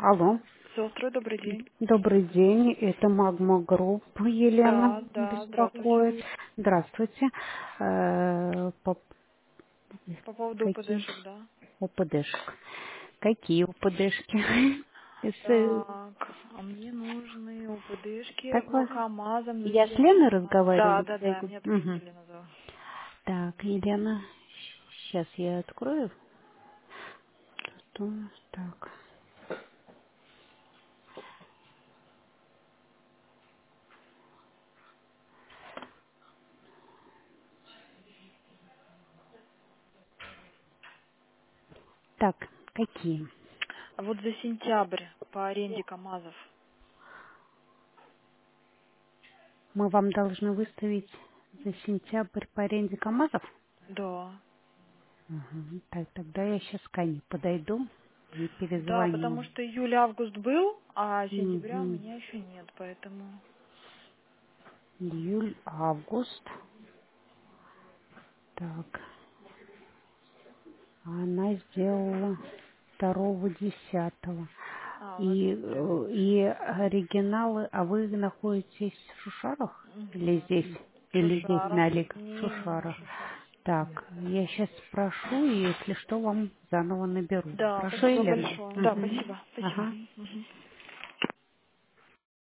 Алло. Сестры, добрый день. Добрый день. Это Магма Групп. Елена Да, да, здравствуйте. беспокоит. Здравствуйте. По По поводу какие УПДшек, да. ОПДшек? Какие ОПДшки? Так, а мне нужны УПДшки Так вас... КамАЗом Я с Леной разговариваю? Да, или да, с да, Егой? меня тоже Мгм. Елена зовут. Так, Елена. Сейчас я открою. Так. Так, какие? А вот за сентябрь по аренде КамАЗов. Мы вам должны выставить за сентябрь по аренде КамАЗов? Да. Мгм. Так, тогда я сейчас к Ане подойду и Да, перезвоню. потому что июль-август был, а сентября у Мгм. меня еще нет, поэтому... Июль, август. Так, она сделала 2-10. А, у нас смотрю. И оригиналы, а вы находитесь в Шушарах? Или здесь? В Или здесь на Шушарах. Олег? В Не-не, на Шушарах. Шушарах. Так, я сейчас спрошу, и если что, вам заново наберу. Да, Хорошо, спасибо Елена? большое. Да, Угу. спасибо, спасибо. Ага. Мгм.